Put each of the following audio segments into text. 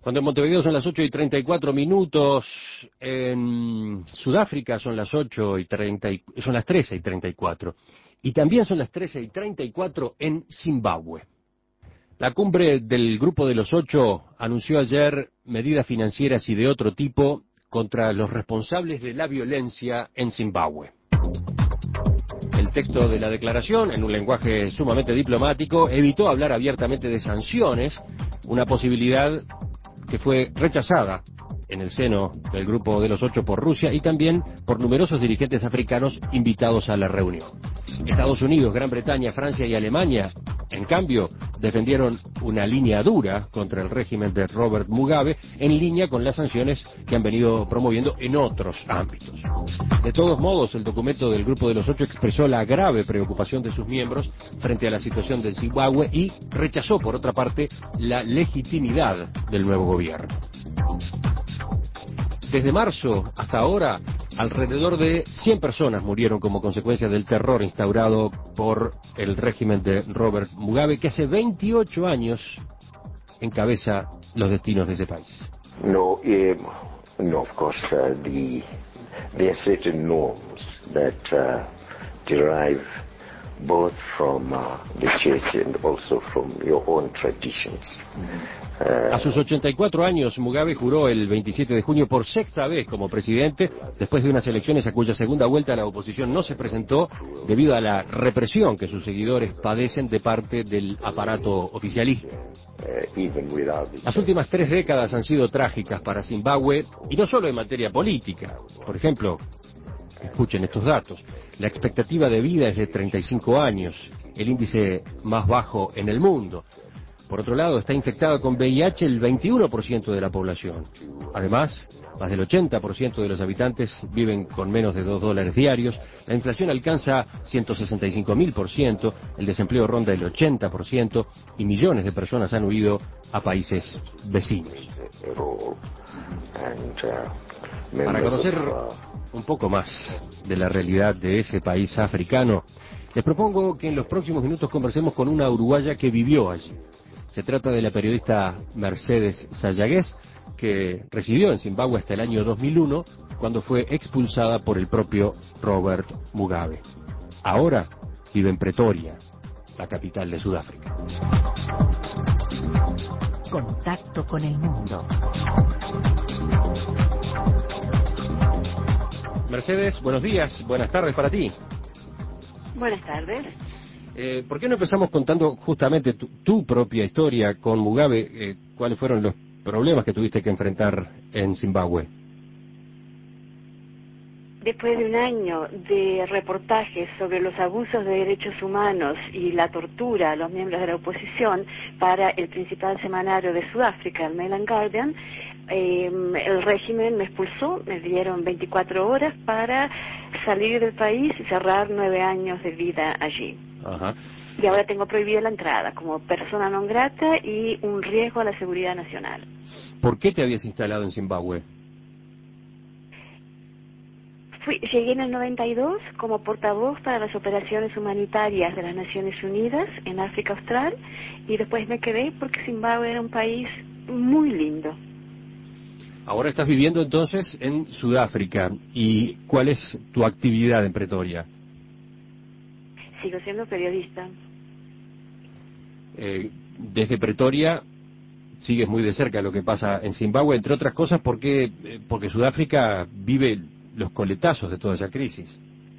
Cuando en Montevideo son las 8:34, en Sudáfrica son las 8:30, son las 13:34. Y también son las 13:34 en Zimbabue. La cumbre del Grupo de los Ocho anunció ayer medidas financieras y de otro tipo contra los responsables de la violencia en Zimbabue. El texto de la declaración, en un lenguaje sumamente diplomático, evitó hablar abiertamente de sanciones, una posibilidad que fue rechazada en el seno del Grupo de los Ocho por Rusia y también por numerosos dirigentes africanos invitados a la reunión. Estados Unidos, Gran Bretaña, Francia y Alemania, en cambio, defendieron una línea dura contra el régimen de Robert Mugabe, en línea con las sanciones que han venido promoviendo en otros ámbitos. De todos modos, el documento del Grupo de los Ocho expresó la grave preocupación de sus miembros frente a la situación de Zimbabue y rechazó, por otra parte, la legitimidad del nuevo gobierno. Desde marzo hasta ahora, alrededor de 100 personas murieron como consecuencia del terror instaurado por el régimen de Robert Mugabe, que hace 28 años encabeza los destinos de ese país. No, of course, there are certain norms that derive both from the church and also from your own traditions. A sus 84 años, Mugabe juró el 27 de junio por sexta vez como presidente, después de unas elecciones a cuya segunda vuelta la oposición no se presentó debido a la represión que sus seguidores padecen de parte del aparato oficialista. Las últimas 3 décadas han sido trágicas para Zimbabue, y no solo en materia política. Por ejemplo, escuchen estos datos: la expectativa de vida es de 35 años, el índice más bajo en el mundo. Por otro lado, está infectada con VIH el 21% de la población. Además, más del 80% de los habitantes viven con menos de $2 diarios, la inflación alcanza 165.000%, el desempleo ronda el 80% y millones de personas han huido a países vecinos. Para conocer un poco más de la realidad de ese país africano, les propongo que en los próximos minutos conversemos con una uruguaya que vivió allí. Se trata de la periodista Mercedes Sayagués, que residió en Zimbabue hasta el año 2001, cuando fue expulsada por el propio Robert Mugabe. Ahora vive en Pretoria, la capital de Sudáfrica. Contacto con el mundo. Mercedes, buenos días, buenas tardes para ti. Buenas tardes. ¿Por qué no empezamos contando justamente tu propia historia con Mugabe? ¿Cuáles fueron los problemas que tuviste que enfrentar en Zimbabue? Después de un año de reportajes sobre los abusos de derechos humanos y la tortura a los miembros de la oposición para el principal semanario de Sudáfrica, el Mail and Guardian, el régimen me expulsó, me dieron 24 horas para salir del país y cerrar 9 años de vida allí. Ajá. Y ahora tengo prohibida la entrada como persona non grata y un riesgo a la seguridad nacional. ¿Por qué te habías instalado en Zimbabue? Llegué en el 92 como portavoz para las operaciones humanitarias de las Naciones Unidas en África Austral y después me quedé porque Zimbabue era un país muy lindo. Ahora estás viviendo entonces en Sudáfrica. ¿Y cuál es tu actividad en Pretoria? Sigo siendo periodista. Desde Pretoria sigues muy de cerca lo que pasa en Zimbabue, entre otras cosas porque Sudáfrica vive los coletazos de toda esa crisis.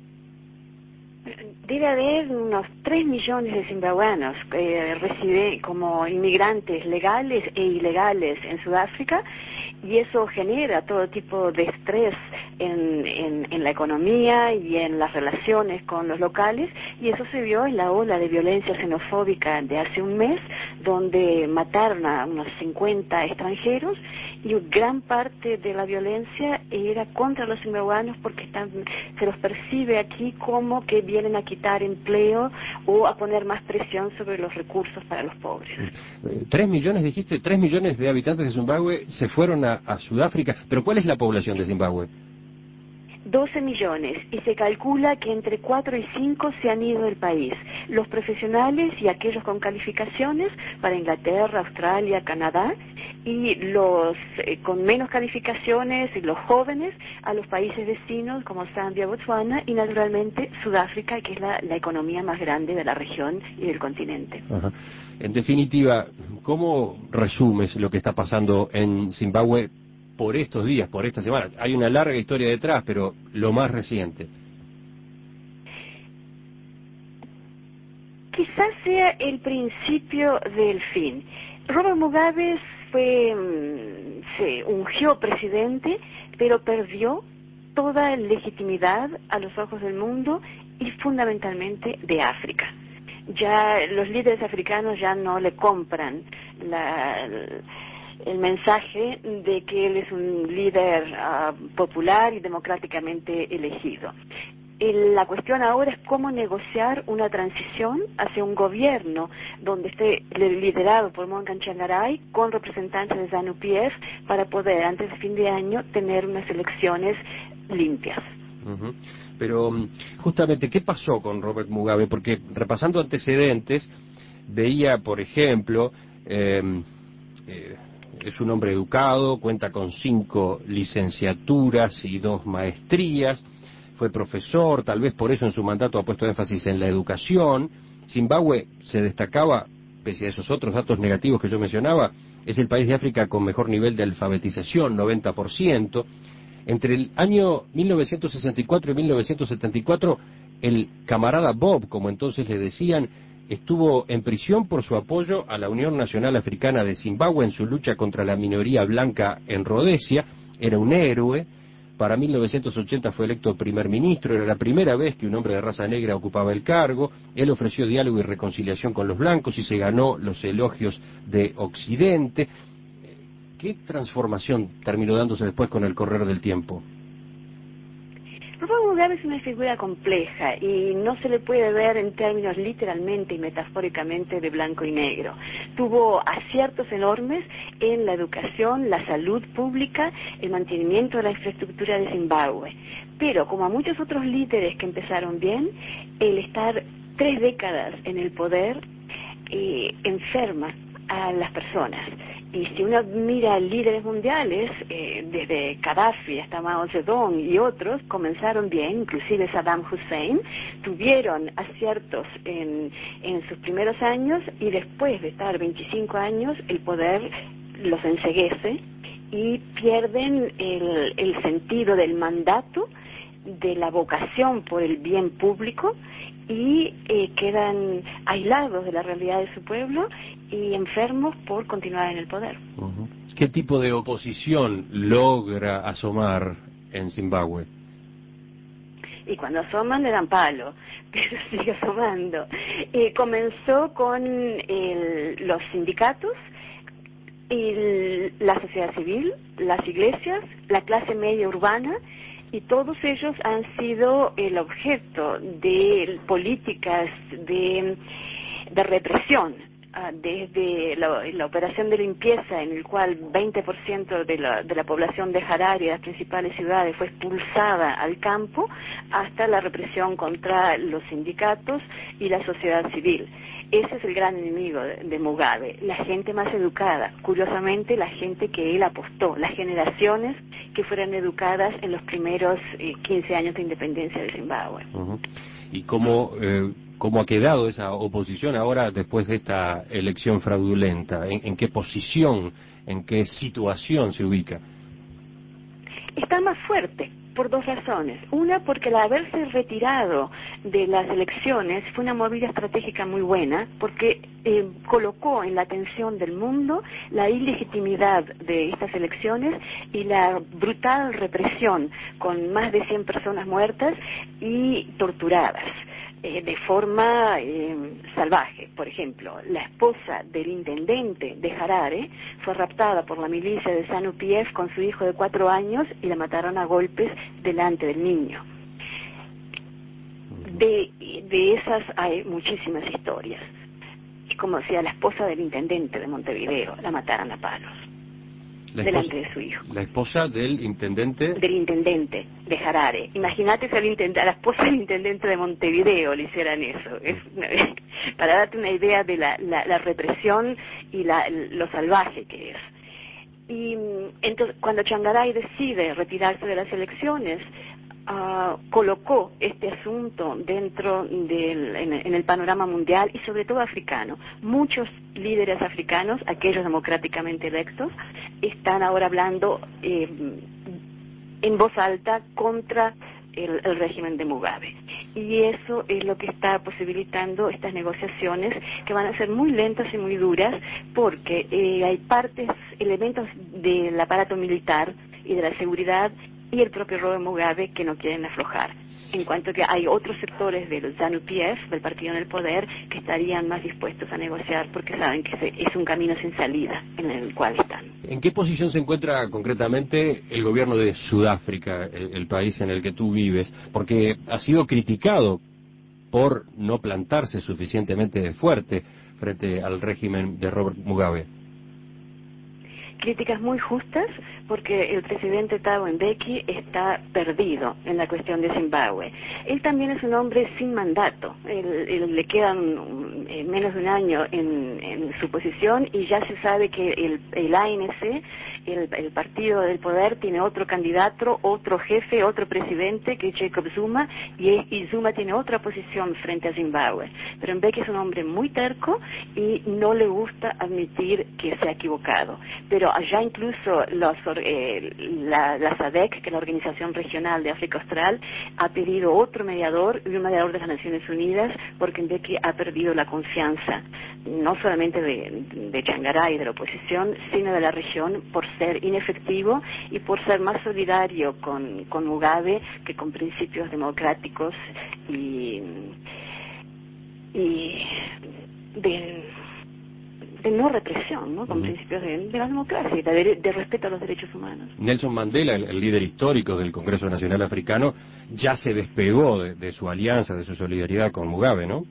Debe haber unos 3 millones de zimbabueanos que residen como inmigrantes legales e ilegales en Sudáfrica, y eso genera todo tipo de estrés en la economía y en las relaciones con los locales, y eso se vio en la ola de violencia xenofóbica de hace un mes, donde mataron a unos 50 extranjeros, y gran parte de la violencia era contra los zimbabuanos porque se los percibe aquí como que vienen a quitar empleo o a poner más presión sobre los recursos para los pobres. 3 millones, dijiste, 3 millones de habitantes de Zimbabue se fueron a Sudáfrica, pero ¿cuál es la población de Zimbabue? 12 millones, y se calcula que entre 4 y 5 se han ido del país. Los profesionales y aquellos con calificaciones para Inglaterra, Australia, Canadá, y los con menos calificaciones y los jóvenes a los países vecinos como Zambia, Botswana y naturalmente Sudáfrica, que es la economía más grande de la región y del continente. Ajá. En definitiva, ¿cómo resumes lo que está pasando en Zimbabue por estos días, por esta semana? Hay una larga historia detrás, pero lo más reciente. Quizás sea el principio del fin. Robert Mugabe se ungió presidente, pero perdió toda legitimidad a los ojos del mundo y fundamentalmente de África. Ya los líderes africanos ya no le compran el mensaje de que él es un líder popular y democráticamente elegido. La cuestión ahora es cómo negociar una transición hacia un gobierno donde esté liderado por Morgan Tsvangirai con representantes de ZANU-PF para poder antes de fin de año tener unas elecciones limpias. Uh-huh. Pero justamente, ¿qué pasó con Robert Mugabe? Porque repasando antecedentes, veía, por ejemplo, es un hombre educado, cuenta con 5 licenciaturas y 2 maestrías, fue profesor, tal vez por eso en su mandato ha puesto énfasis en la educación. Zimbabue se destacaba, pese a esos otros datos negativos que yo mencionaba, es el país de África con mejor nivel de alfabetización, 90%. Entre el año 1964 y 1974, el camarada Bob, como entonces le decían, estuvo en prisión por su apoyo a la Unión Nacional Africana de Zimbabue en su lucha contra la minoría blanca en Rodesia. Era un héroe. Para 1980 fue electo primer ministro, era la primera vez que un hombre de raza negra ocupaba el cargo. Él ofreció diálogo y reconciliación con los blancos y se ganó los elogios de Occidente. ¿Qué transformación terminó dándose después con el correr del tiempo? Robert Mugabe es una figura compleja y no se le puede ver en términos literalmente y metafóricamente de blanco y negro. Tuvo aciertos enormes en la educación, la salud pública, el mantenimiento de la infraestructura de Zimbabue. Pero como a muchos otros líderes que empezaron bien, el estar 3 décadas en el poder enferma a las personas. Y si uno mira líderes mundiales, desde Gaddafi hasta Mao Zedong y otros, comenzaron bien, inclusive Saddam Hussein, tuvieron aciertos en sus primeros años y después de estar 25 años el poder los enceguece y pierden el sentido del mandato, de la vocación por el bien público y quedan aislados de la realidad de su pueblo y enfermos por continuar en el poder. Uh-huh. ¿Qué tipo de oposición logra asomar en Zimbabue? Y cuando asoman le dan palo, pero sigue asomando. Comenzó con los sindicatos, la sociedad civil, las iglesias, la clase media urbana, y todos ellos han sido el objeto de políticas de represión, desde la operación de limpieza, en el cual 20% de la población de Harare y de las principales ciudades fue expulsada al campo, hasta la represión contra los sindicatos y la sociedad civil. Ese es el gran enemigo de Mugabe, la gente más educada, curiosamente la gente que él apostó, las generaciones que fueron educadas en los primeros 15 años de independencia de Zimbabue. Uh-huh. ¿Y cómo ha quedado esa oposición ahora después de esta elección fraudulenta? ¿En qué posición, en qué situación se ubica? Está más fuerte, por 2 razones. Una, porque al haberse retirado de las elecciones fue una movida estratégica muy buena, porque colocó en la atención del mundo la ilegitimidad de estas elecciones y la brutal represión, con más de 100 personas muertas y torturadas de forma salvaje. Por ejemplo, la esposa del intendente de Harare fue raptada por la milicia de ZANU-PF con su hijo de 4 años y la mataron a golpes delante del niño. De esas hay muchísimas historias. Es como si a la esposa del intendente de Montevideo la mataran a palos. delante de su hijo. La esposa del intendente De Harare. Imagínate si a la esposa del intendente de Montevideo le hicieran eso. Para darte una idea de la represión y lo salvaje que es. Y entonces, cuando Tsvangirai decide retirarse de las elecciones, colocó este asunto en el panorama mundial y sobre todo africano. Muchos líderes africanos, aquellos democráticamente electos, están ahora hablando en voz alta contra el régimen de Mugabe. Y eso es lo que está posibilitando estas negociaciones, que van a ser muy lentas y muy duras, porque hay elementos del aparato militar y de la seguridad y el propio Robert Mugabe que no quieren aflojar. En cuanto que hay otros sectores del ZANU-PF, del partido en el poder, que estarían más dispuestos a negociar porque saben que es un camino sin salida en el cual están. ¿En qué posición se encuentra concretamente el gobierno de Sudáfrica, el país en el que tú vives? Porque ha sido criticado por no plantarse suficientemente fuerte frente al régimen de Robert Mugabe. Críticas muy justas, porque el presidente Thabo Mbeki está perdido en la cuestión de Zimbabue. Él también es un hombre sin mandato. Le quedan menos de un año en su posición y ya se sabe que el ANC, el partido del poder, tiene otro candidato, otro jefe, otro presidente, que es Jacob Zuma, y Zuma tiene otra posición frente a Zimbabue. Pero Mbeki es un hombre muy terco y no le gusta admitir que se ha equivocado. Pero allá incluso la SADC, que es la Organización Regional de África Austral, ha pedido otro mediador, y un mediador de las Naciones Unidas, porque Mbeki ha perdido la confianza, no solamente de Tsvangirai y de la oposición, sino de la región, por ser inefectivo y por ser más solidario con Mugabe que con principios democráticos y de no represión, ¿no? Con principios de la democracia y de respeto a los derechos humanos. Nelson Mandela, el líder histórico del Congreso Nacional Africano, ya se despegó de su alianza, de su solidaridad con Mugabe, ¿no?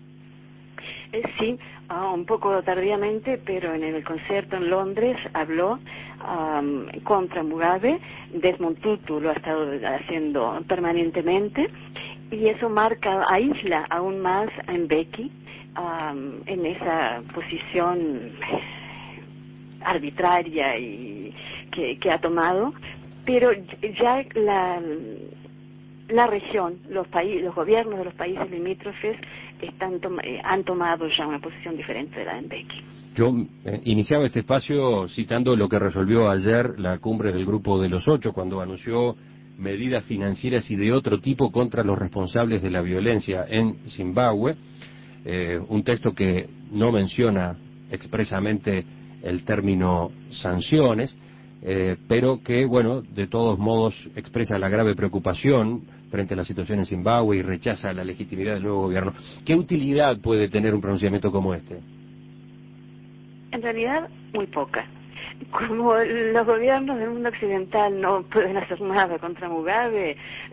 Sí, un poco tardíamente, pero en el concierto en Londres habló contra Mugabe. Desmond Tutu lo ha estado haciendo permanentemente, y eso aísla aún más a Mbeki en esa posición arbitraria y que ha tomado, pero ya la región, los gobiernos de los países limítrofes han tomado ya una posición diferente de la de Mbeki. Yo iniciaba este espacio citando lo que resolvió ayer la cumbre del Grupo de los Ocho, cuando anunció medidas financieras y de otro tipo contra los responsables de la violencia en Zimbabue. Un texto que no menciona expresamente el término sanciones, pero que, bueno, de todos modos expresa la grave preocupación frente a la situación en Zimbabue y rechaza la legitimidad del nuevo gobierno. ¿Qué utilidad puede tener un pronunciamiento como este? En realidad, muy poca. Como los gobiernos del mundo occidental no pueden hacer nada contra Mugabe,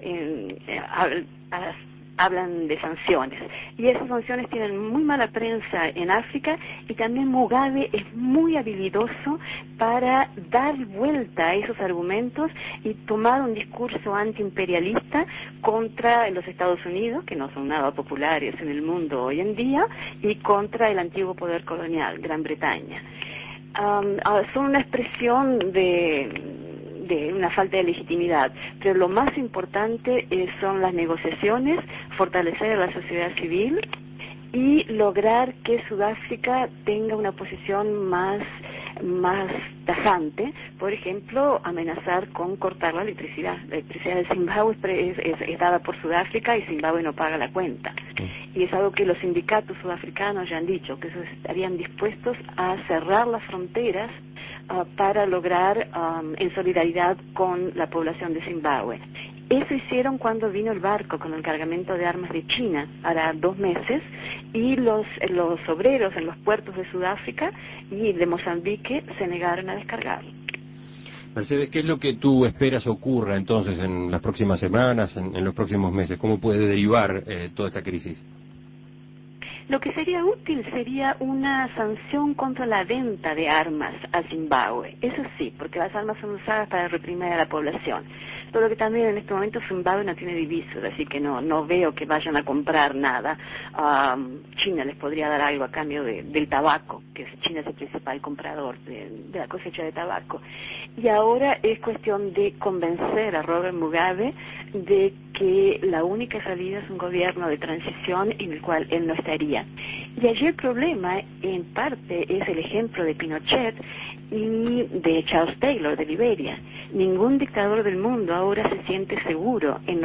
hablan de sanciones, y esas sanciones tienen muy mala prensa en África, y también Mugabe es muy habilidoso para dar vuelta a esos argumentos y tomar un discurso antiimperialista contra los Estados Unidos, que no son nada populares en el mundo hoy en día, y contra el antiguo poder colonial, Gran Bretaña. Son una expresión de una falta de legitimidad, pero lo más importante son las negociaciones, fortalecer a la sociedad civil y lograr que Sudáfrica tenga una posición más tajante. Por ejemplo, amenazar con cortar la electricidad. La electricidad de Zimbabue es dada por Sudáfrica y Zimbabue no paga la cuenta. Y es algo que los sindicatos sudafricanos ya han dicho, que estarían dispuestos a cerrar las fronteras para lograr en solidaridad con la población de Zimbabue. Eso hicieron cuando vino el barco con el cargamento de armas de China, hará 2 meses, y los obreros en los puertos de Sudáfrica y de Mozambique se negaron a descargarlo. Mercedes, ¿qué es lo que tú esperas ocurra entonces en las próximas semanas, en los próximos meses? ¿Cómo puede derivar toda esta crisis? Lo que sería útil sería una sanción contra la venta de armas a Zimbabue. Eso sí, porque las armas son usadas para reprimir a la población. Solo que también en este momento Zimbabue no tiene divisas, así que no veo que vayan a comprar nada. China les podría dar algo a cambio del tabaco, que China es el principal comprador de la cosecha de tabaco. Y ahora es cuestión de convencer a Robert Mugabe de que la única salida es un gobierno de transición en el cual él no estaría. Y allí el problema, en parte, es el ejemplo de Pinochet y de Charles Taylor de Liberia. Ningún dictador del mundo ahora se siente seguro en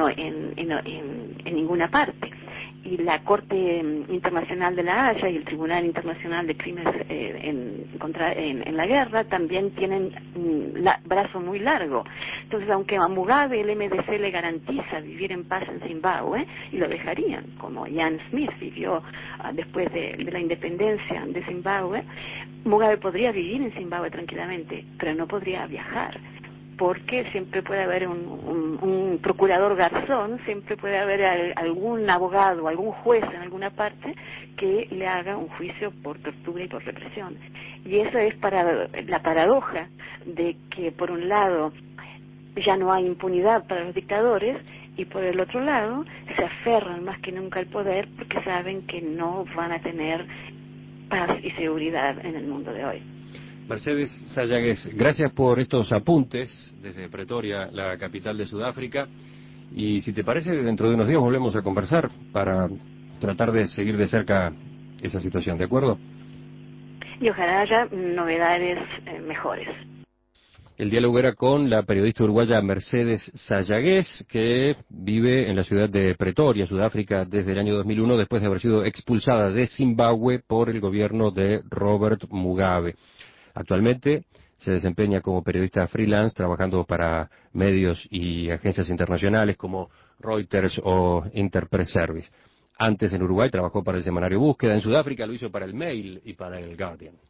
ninguna parte. Y la Corte Internacional de la Haya y el Tribunal Internacional de Crímenes en la Guerra también tienen brazo muy largo. Entonces, aunque a Mugabe el MDC le garantiza vivir en paz en Zimbabue, y lo dejarían, como Ian Smith vivió después de la independencia de Zimbabue, Mugabe podría vivir en Zimbabue tranquilamente, pero no podría viajar, porque siempre puede haber un procurador garzón, siempre puede haber algún abogado, algún juez en alguna parte que le haga un juicio por tortura y por represión. Y eso es para la paradoja de que, por un lado, ya no hay impunidad para los dictadores, y por el otro lado, se aferran más que nunca al poder porque saben que no van a tener paz y seguridad en el mundo de hoy. Mercedes Sayagues, gracias por estos apuntes desde Pretoria, la capital de Sudáfrica, y si te parece, dentro de unos días volvemos a conversar para tratar de seguir de cerca esa situación, ¿de acuerdo? Y ojalá haya novedades mejores. El diálogo era con la periodista uruguaya Mercedes Sayagues, que vive en la ciudad de Pretoria, Sudáfrica, desde el año 2001, después de haber sido expulsada de Zimbabue por el gobierno de Robert Mugabe. Actualmente se desempeña como periodista freelance, trabajando para medios y agencias internacionales como Reuters o Interpress Service. Antes, en Uruguay, trabajó para el semanario Búsqueda. En Sudáfrica lo hizo para el Mail y para el Guardian.